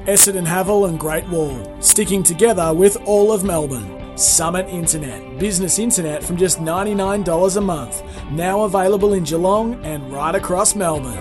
Essendon Haval and Great Wall, sticking together with all of Melbourne. Summit Internet, business internet from just $99 a month. Now available in Geelong and right across Melbourne.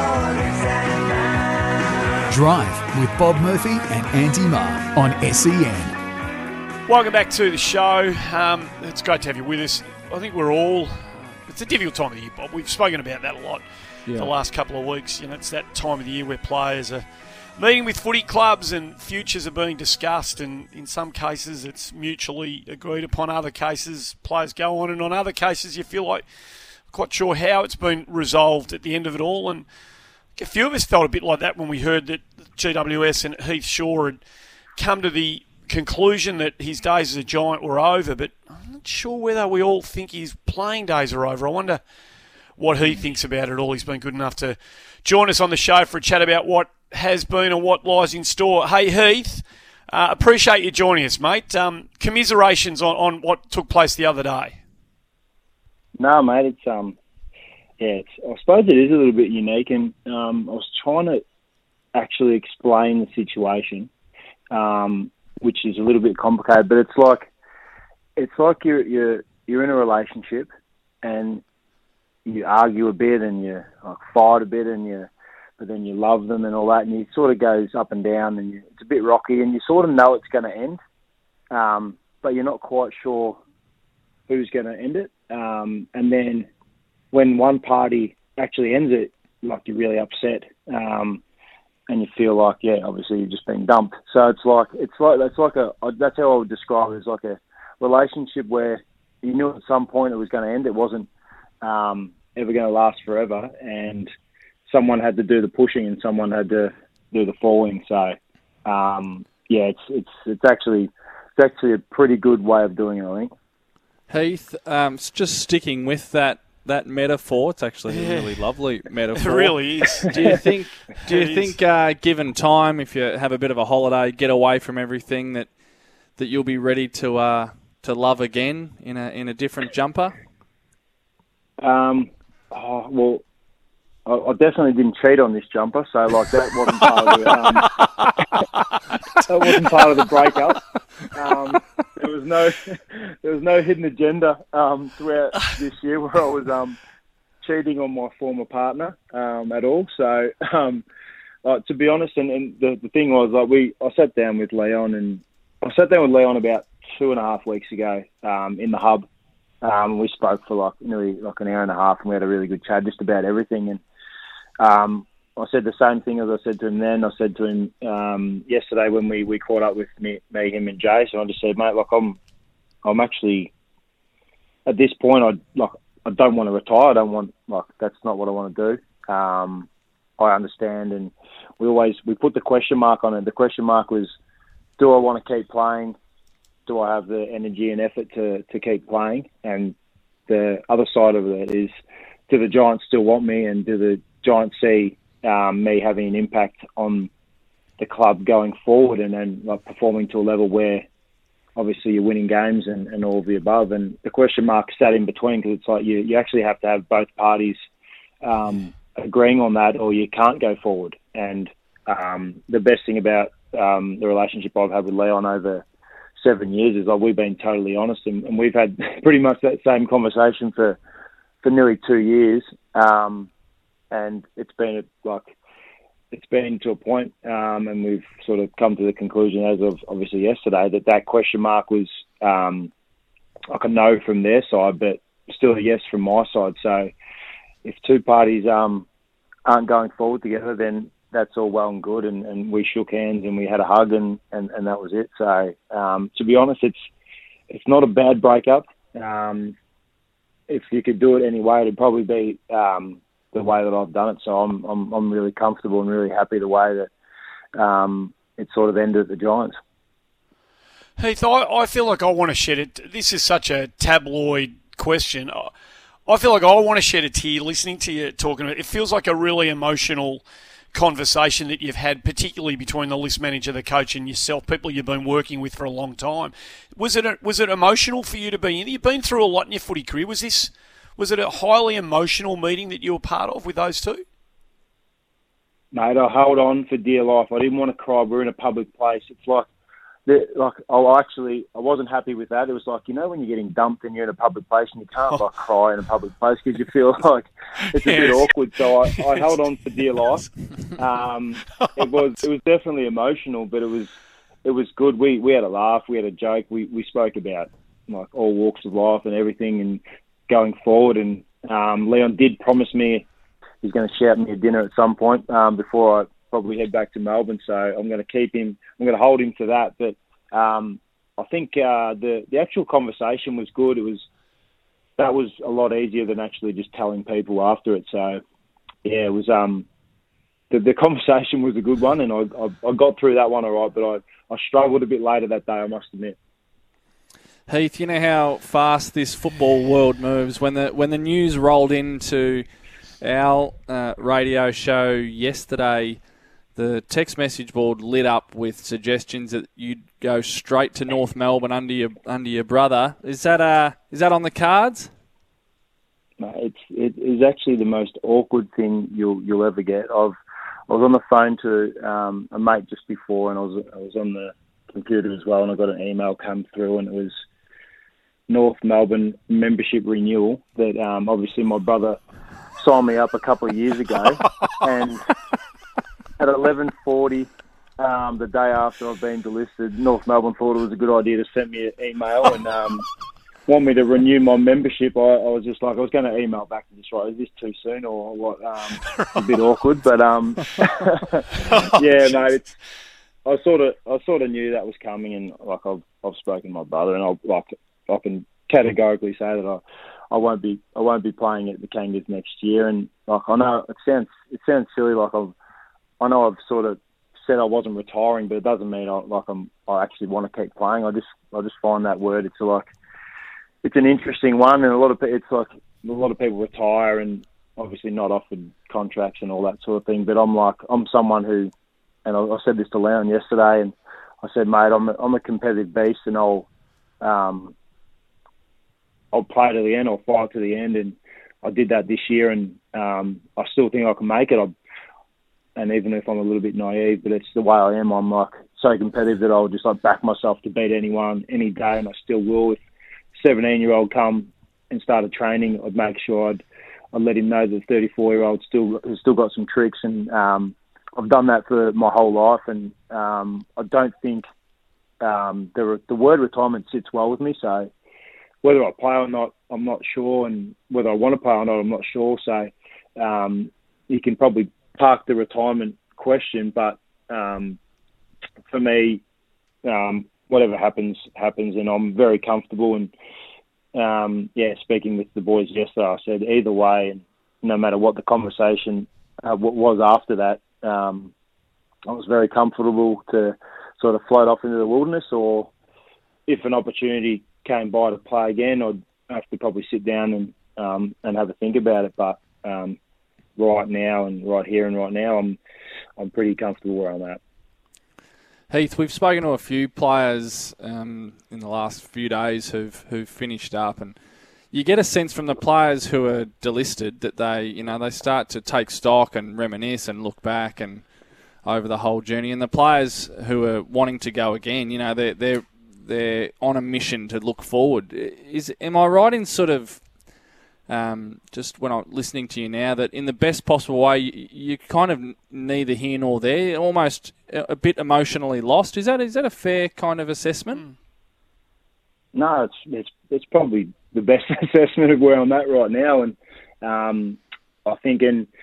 Drive with Bob Murphy and Andy Marr on SEN. Welcome back to the show. It's great to have you with us. I think we're all... It's a difficult time of the year, Bob. We've spoken about that a lot the last couple of weeks. You know, it's that time of the year where players are meeting with footy clubs and futures are being discussed, and in some cases it's mutually agreed upon. Other cases, players go on, and on other cases you feel like quite sure how it's been resolved at the end of it all. And a few of us felt a bit like that when we heard that GWS and Heath Shaw had come to the conclusion that his days as a Giant were over, but I'm not sure whether we all think his playing days are over. I wonder what he thinks about it all. He's been good enough to join us on the show for a chat about what has been and what lies in store. Hey, Heath, appreciate you joining us, mate. Commiserations on what took place the other day. No, mate, it's I suppose it is a little bit unique, and I was trying to actually explain the situation, which is a little bit complicated, but it's like you're in a relationship and you argue a bit and you fight a bit but then you love them and all that, and it sort of goes up and down, and it's a bit rocky, and you sort of know it's going to end, but you're not quite sure who's going to end it. And then when one party actually ends it, like, you're really upset, and you feel like, obviously you've just been dumped. So that's how I would describe it, as like a relationship where you knew at some point it was going to end. It wasn't ever going to last forever, and someone had to do the pushing and someone had to do the falling. So, it's actually a pretty good way of doing it, I think. Heath, just sticking with that metaphor, it's actually a really lovely metaphor. It really is. Do you think, given time, if you have a bit of a holiday, get away from everything, that you'll be ready to love again in a different jumper? Well, I definitely didn't cheat on this jumper, so like that wasn't part of that wasn't part of the breakup. There was no hidden agenda throughout this year where I was cheating on my former partner at all. So to be honest, and the thing was, like, I sat down with Leon about 2.5 weeks ago in the hub. We spoke for nearly an hour and a half, and we had a really good chat just about everything. And I said the same thing as I said to him then. I said to him yesterday when we caught up with me, him and Jay. So I just said, mate, I'm actually at this point. I don't want to retire. I don't want that's not what I want to do. I understand, and we put the question mark on it. The question mark was, do I want to keep playing? Do I have the energy and effort to keep playing? And the other side of it is, do the Giants still want me, and do the Giants see me having an impact on the club going forward, and then performing to a level where obviously you're winning games and all of the above. And the question mark sat in between, because it's like you actually have to have both parties agreeing on that, or you can't go forward. And the best thing about the relationship I've had with Leon over 7 years is we've been totally honest, and we've had pretty much that same conversation for nearly 2 years, and it's been to a point, and we've sort of come to the conclusion as of obviously yesterday that question mark was like a no from their side, but still a yes from my side. So if two parties aren't going forward together, then that's all well and good, and we shook hands and we had a hug, and that was it. So to be honest, it's not a bad breakup. If you could do it any way, it'd probably be the way that I've done it. So I'm really comfortable and really happy the way that it sort of ended at the Giants. Heath, I feel like I want to shed it. This is such a tabloid question. I feel like I want to shed a tear listening to you talking about it. It feels like a really emotional conversation that you've had, particularly between the list manager, the coach, and yourself, people you've been working with for a long time. Was it emotional for you to be in? You've been through a lot in your footy career. Was it a highly emotional meeting that you were part of with those two? Mate, I held on for dear life. I didn't want to cry. We're in a public place. It's like I wasn't happy with that. It was like, when you're getting dumped and you're in a public place and you can't cry in a public place because you feel like it's a bit awkward. So I held on for dear life. It was definitely emotional, but it was good. We had a laugh. We had a joke. We spoke about like all walks of life and everything and going forward. And Leon did promise me he's going to shout me a dinner at some point before I probably head back to Melbourne. So I'm going to keep him. I'm going to hold him to that. But I think the actual conversation was good. That was a lot easier than actually just telling people after it. So yeah, it was the conversation was a good one, and I got through that one all right. But I struggled a bit later that day, I must admit. Heath, you know how fast this football world moves. When the news rolled into our radio show yesterday, the text message board lit up with suggestions that you'd go straight to North Melbourne under your brother. Is that on the cards? No, it is actually the most awkward thing you'll ever get. I was on the phone to a mate just before, and I was on the computer as well, and I got an email come through, and it was North Melbourne membership renewal that obviously my brother signed me up a couple of years ago, and at 11:40 the day after I've been delisted, North Melbourne thought it was a good idea to send me an email and want me to renew my membership. I was just like, I was going to email back and just write, is this too soon or what? A bit awkward, but yeah, mate. I sort of knew that was coming, and like I've spoken to my brother, and I can categorically say that I won't be playing at the Kangas next year. And like I know it sounds silly, like I know I've sort of said I wasn't retiring, but it doesn't mean I actually want to keep playing. I just find that word, it's an interesting one, and a lot of people retire and obviously not offered contracts and all that sort of thing. But I'm someone who, and I said this to Leon yesterday, and I said, mate, I'm a competitive beast, and I'll play to the end, I'll fight to the end, and I did that this year, and I still think I can make it. And even if I'm a little bit naive, but it's the way I am. I'm like so competitive that I'll just like back myself to beat anyone any day, and I still will. If a 17-year-old come and started training, I'd make sure I'd let him know that the 34-year-old has still got some tricks, and I've done that for my whole life. And I don't think the word retirement sits well with me. So whether I play or not, I'm not sure, and whether I want to play or not, I'm not sure. So you can probably park the retirement question, but for me, whatever happens, and I'm very comfortable. And speaking with the boys yesterday, I said either way, and no matter what the conversation was after that, I was very comfortable to sort of float off into the wilderness, or if an opportunity came by to play again, I'd have to probably sit down and have a think about it. But right now, and right here and right now, I'm pretty comfortable where I'm at. Heath, we've spoken to a few players in the last few days who've finished up, and you get a sense from the players who are delisted that they start to take stock and reminisce and look back and over the whole journey. And the players who are wanting to go again, they're on a mission to look forward. Am I right in sort of just when I'm listening to you now that in the best possible way you're kind of neither here nor there, almost a bit emotionally lost? Is that a fair kind of assessment? No, it's probably the best assessment of where I'm at right now. And I think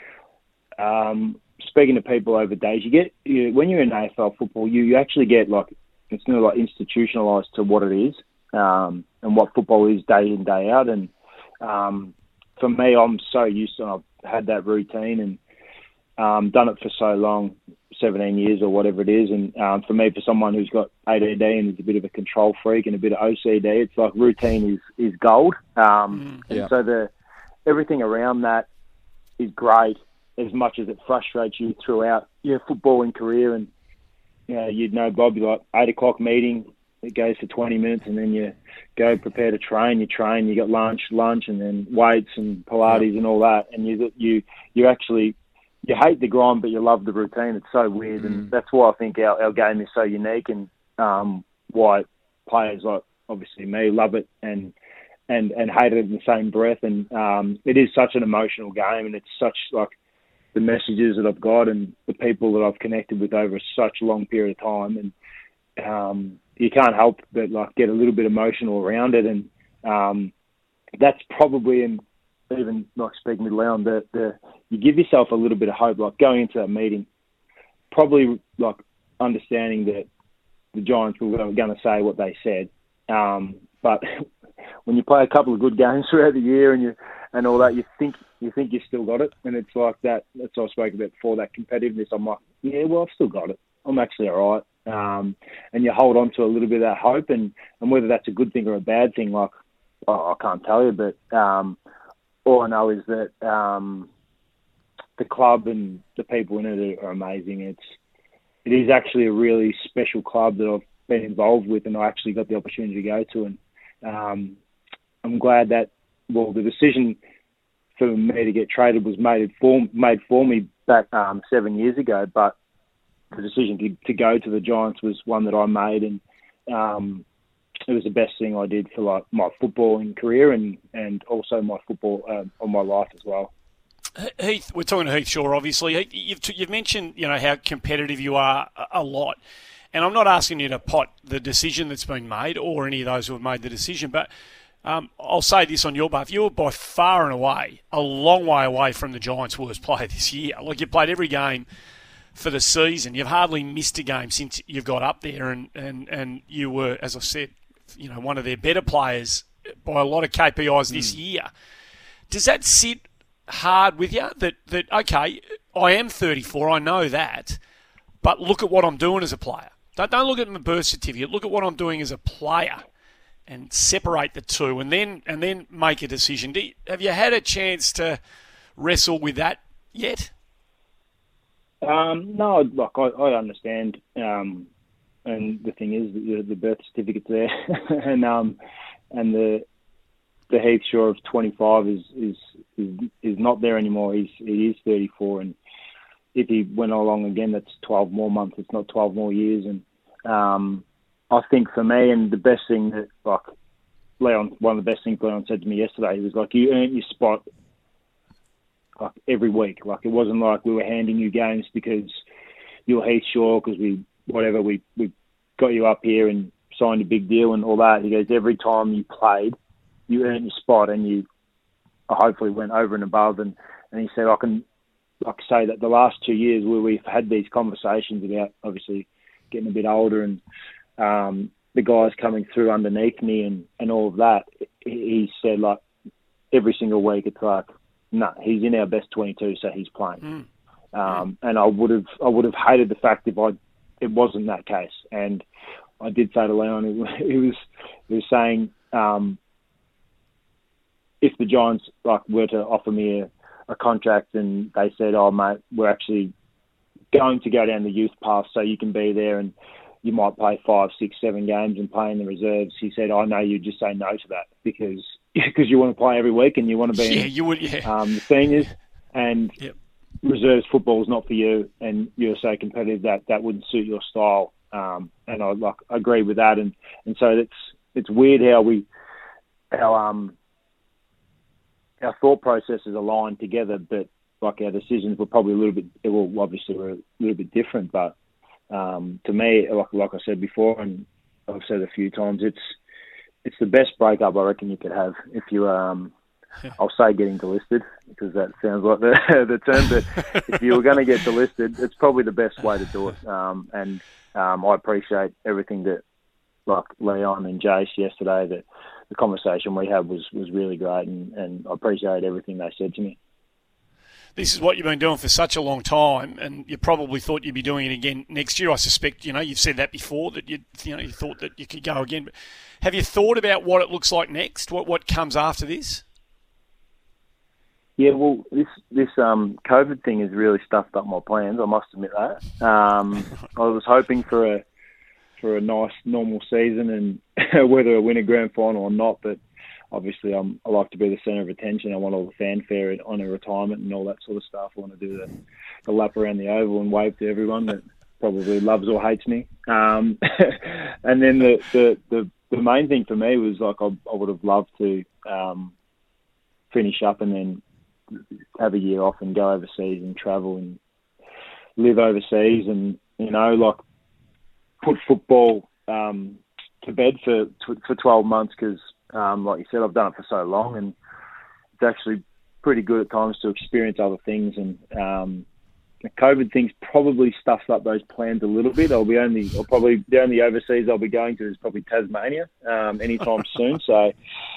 speaking to people over days, when you're in AFL football, you actually get it's not like institutionalised to what it is, and what football is day in, day out. And for me, I'm so used to, I've had that routine and done it for so long, 17 years or whatever it is. And for me, for someone who's got ADD and is a bit of a control freak and a bit of OCD, it's like routine is gold. And so everything around that is great, as much as it frustrates you throughout your footballing career. And you'd know, Bob, like 8 o'clock meeting, it goes for 20 minutes, and then you go prepare to train. You train, you got lunch, and then weights and Pilates and all that. And you actually you hate the grind, but you love the routine. It's so weird, and that's why I think our game is so unique, and why players like obviously me love it and hate it in the same breath. And it is such an emotional game, and it's such like the messages that I've got and the people that I've connected with over such a long period of time, and you can't help but like get a little bit emotional around it, and that's probably in. Even like speaking with Leon, you give yourself a little bit of hope, like going into that meeting, probably like understanding that the Giants were going to say what they said. But when you play a couple of good games throughout the year and all that, you think you still got it, and it's like that. That's what I spoke about before. That competitiveness. I'm like, yeah, well, I've still got it. I'm actually all right. And you hold on to a little bit of that hope, and whether that's a good thing or a bad thing, like I can't tell you, but. All I know is that the club and the people in it are amazing. It is actually a really special club that I've been involved with, and I actually got the opportunity to go to. And I'm glad that the decision for me to get traded was made for me back 7 years ago. But the decision to go to the Giants was one that I made, and it was the best thing I did for like my footballing career and also my football on my life as well. Heath, we're talking to Heath Shaw, obviously. Heath, you've mentioned how competitive you are a lot, and I'm not asking you to pot the decision that's been made or any of those who have made the decision, but I'll say this on your behalf: you're by far and away a long way away from the Giants' worst player this year. Like, you played every game for the season. You've hardly missed a game since you've got up there, and you were, as I said, one of their better players by a lot of KPIs this year. Does that sit hard with you? That okay, I am 34, I know that, but look at what I'm doing as a player. Don't look at my birth certificate. Look at what I'm doing as a player, and separate the two, and then make a decision. Have you had a chance to wrestle with that yet? No, like I understand. And the thing is, the birth certificate's there, and the Heath Shaw of 25 is not there anymore. He is 34, and if he went along again, that's 12 more months. It's not 12 more years. And I think for me, and the best thing that like Leon, one of the best things Leon said to me yesterday, he was like, you earn your spot like every week. Like, it wasn't like we were handing you games because you're Heath Shaw because we got you up here and signed a big deal and all that. He goes, every time you played, you earned your spot, and you hopefully went over and above. And he said, I can say that the last 2 years where we've had these conversations about obviously getting a bit older and the guys coming through underneath me and all of that, he said, like, every single week it's like, no, he's in our best 22, so he's playing. And I would have hated the fact if it wasn't that case. And I did say to Leon, he was saying, if the Giants were to offer me a contract and they said, oh mate, we're actually going to go down the youth path so you can be there and you might play 5, 6, 7 games and play in the reserves, he said, I know you'd just say no to that because you want to play every week and you want to be the seniors, and reserves football is not for you, and you're so competitive that wouldn't suit your style. And I agree with that, and so it's weird how our thought processes align together, but like our decisions were probably obviously were a little bit different. But to me, like I said before, and I've said a few times, it's the best breakup I reckon you could have if you I'll say getting delisted because that sounds like the term, but if you were going to get delisted, it's probably the best way to do it. And I appreciate everything that, like Leon and Jace yesterday, that the conversation we had was really great, and I appreciate everything they said to me. This is what you've been doing for such a long time, and you probably thought you'd be doing it again next year. I suspect, you've said that before, that you thought that you could go again. But have you thought about what it looks like next? What comes after this? Yeah, well, this COVID thing has really stuffed up my plans. I must admit that. I was hoping for a nice normal season, and whether I win a grand final or not, but obviously I like to be the centre of attention. I want all the fanfare on a retirement and all that sort of stuff. I want to do the lap around the oval and wave to everyone that probably loves or hates me. And then the main thing for me was like I would have loved to finish up and then have a year off and go overseas and travel and live overseas and, like put football to bed for 12 months because, like you said, I've done it for so long and it's actually pretty good at times to experience other things. And the COVID thing's probably stuffed up those plans a little bit. Probably the only overseas I'll be going to is probably Tasmania anytime soon. So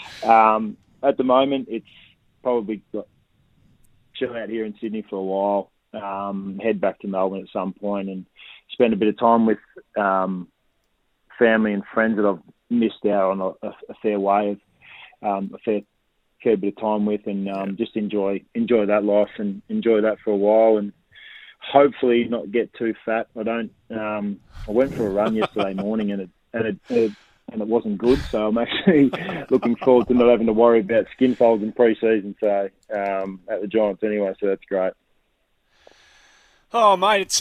at the moment, it's probably got chill out here in Sydney for a while, head back to Melbourne at some point and spend a bit of time with family and friends that I've missed out on a fair way of a fair bit of time with, and just enjoy that life and enjoy that for a while, and hopefully not get too fat. I went for a run yesterday morning and it wasn't good, so I'm actually looking forward to not having to worry about skin folds in pre-season. So at the Giants anyway, so that's great. Oh, mate, it's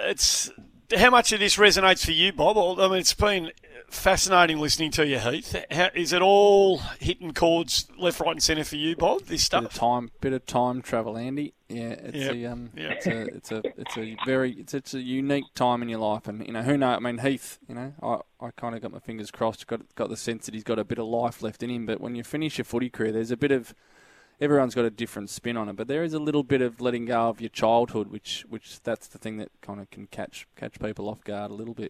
how much of this resonates for you, Bob? I mean, it's been fascinating listening to you, Heath. Is it all hitting chords left, right, and centre for you, Bob? This stuff. Bit of time travel, Andy. Yeah, it's a unique time in your life, and who knows? I mean, Heath. I kind of got my fingers crossed. Got the sense that he's got a bit of life left in him. But when you finish your footy career, there's a bit of everyone's got a different spin on it, but there is a little bit of letting go of your childhood, which that's the thing that kind of can catch people off guard a little bit.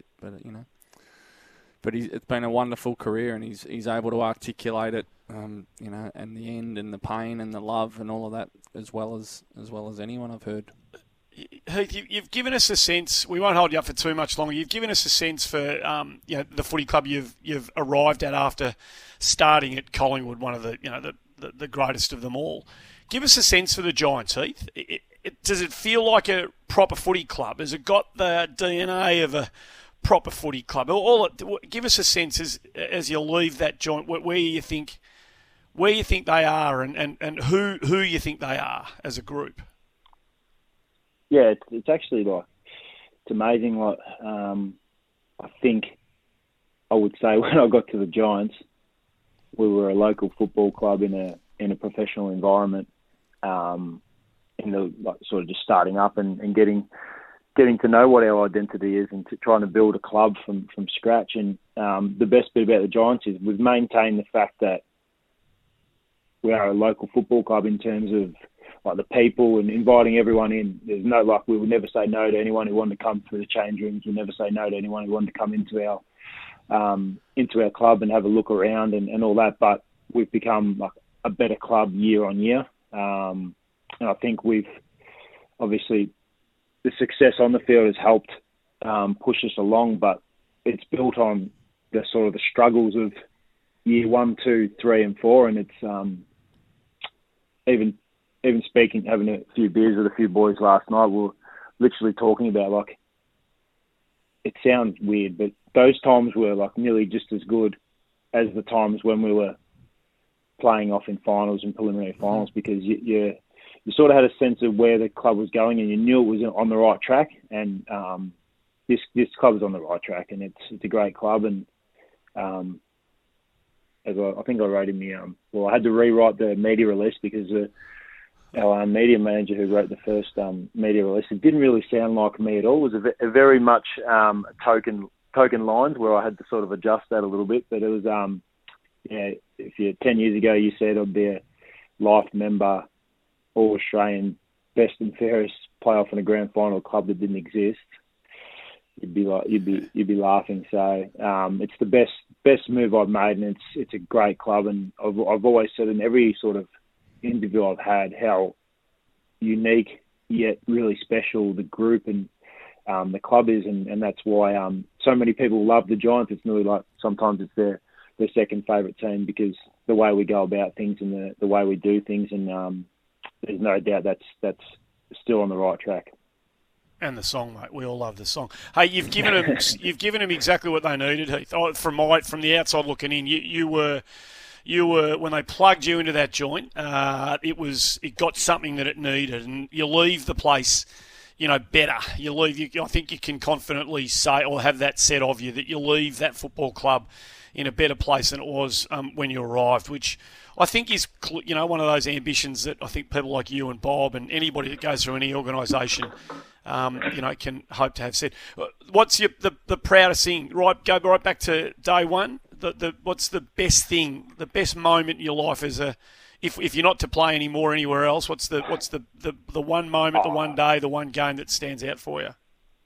But it's been a wonderful career, and he's able to articulate it, and the end and the pain and the love and all of that as well as anyone I've heard. Heath, you've given us a sense. We won't hold you up for too much longer. You've given us a sense for the footy club you've arrived at after starting at Collingwood, one of the greatest of them all. Give us a sense for the Giants, Heath. Does it feel like a proper footy club? Has it got the DNA of a proper footy club? Give us a sense as you leave that joint where you think they are and who you think they are as a group. Yeah, it's actually it's amazing. I think I would say when I got to the Giants, we were a local football club in a professional environment, sort of just starting up and getting to know what our identity is and trying to build a club from scratch. And the best bit about the Giants is we've maintained the fact that we are a local football club in terms of the people and inviting everyone in. There's no we would never say no to anyone who wanted to come through the change rooms. We'd never say no to anyone who wanted to come into our club and have a look around and all that. But we've become a better club year on year, and I think we've obviously the success on the field has helped push us along, but it's built on the sort of the struggles of year 1, 2, 3, and 4, and it's even speaking, having a few beers with a few boys last night, we were literally talking about it sounds weird, but those times were nearly just as good as the times when we were playing off in finals and preliminary finals, because you sort of had a sense of where the club was going and you knew it was on the right track. And this club is on the right track, and it's a great club. And as I think I wrote in the I had to rewrite the media release because our media manager who wrote the first media release, it didn't really sound like me at all. It was a very much token lines where I had to sort of adjust that a little bit. But it was, if you 10 years ago you said I'd be a life member, All-Australian, best and fairest playoff and a grand final club that didn't exist, you'd be laughing. So it's the best move I've made, and it's a great club. And I've always said in every sort of interview I've had how unique yet really special the group and the club is, and that's why so many people love the Giants. It's nearly sometimes it's their second favourite team because the way we go about things and the way we do things, and there's no doubt that's still on the right track. And the song, mate, we all love the song. Hey, you've given them exactly what they needed, Heath. From the outside looking in, you were when they plugged you into that joint, it got something that it needed, and you leave the place, better. I think you can confidently say, or have that said of you, that you leave that football club in a better place than it was when you arrived, which I think is, one of those ambitions that I think people like you and Bob and anybody that goes through any organisation, can hope to have said. What's the proudest thing? Go right back to day one. What's the best thing, the best moment in your life as if you're not to play anymore anywhere else? What's the one moment, the one day, the one game that stands out for you?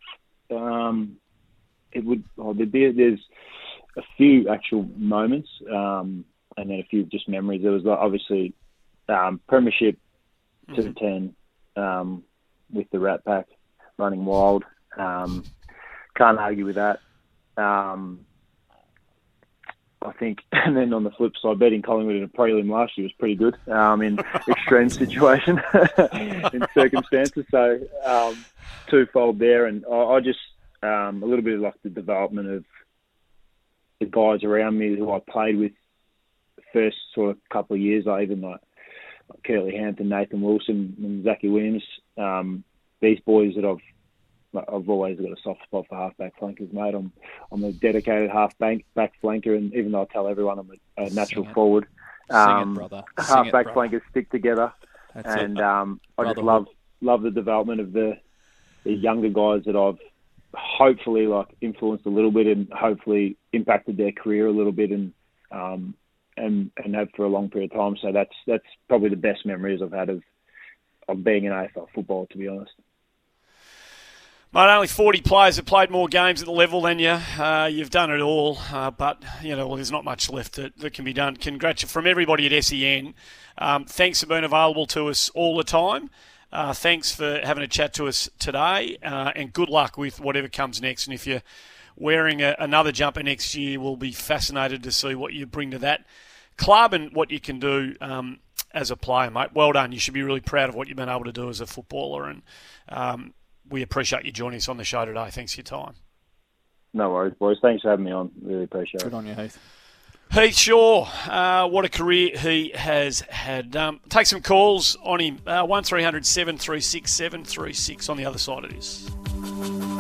There's a few actual moments, and then a few just memories. There was obviously premiership to the 10 with the Rat Pack running wild. Can't argue with that. I think, and then on the flip side, beating Collingwood in a prelim last year was pretty good in extreme situation in circumstances. So twofold there, and I just a little bit like the development of the guys around me who I played with the first sort of couple of years, even like Curly Hampton, Nathan Wilson, and Zachy Williams. These boys that I've always got a soft spot for half-back flankers, mate. I'm a dedicated half-back flanker, and even though I tell everyone I'm a natural forward, half-back flankers stick together. That's and I just love the development of the younger guys that I've hopefully influenced a little bit and hopefully impacted their career a little bit and have for a long period of time. So that's probably the best memories I've had of being in AFL football, to be honest. Mate, only 40 players have played more games at the level than you. You've done it all, but there's not much left that can be done. Congratulations from everybody at SEN. Thanks for being available to us all the time. Thanks for having a chat to us today, and good luck with whatever comes next. And if you're wearing another jumper next year, we'll be fascinated to see what you bring to that club and what you can do as a player, mate. Well done. You should be really proud of what you've been able to do as a footballer, and we appreciate you joining us on the show today. Thanks for your time. No worries, boys. Thanks for having me on. Really appreciate it. Good on you, Heath. Heath Shaw, what a career he has had. Take some calls on him. 1300 736 736 on the other side of this.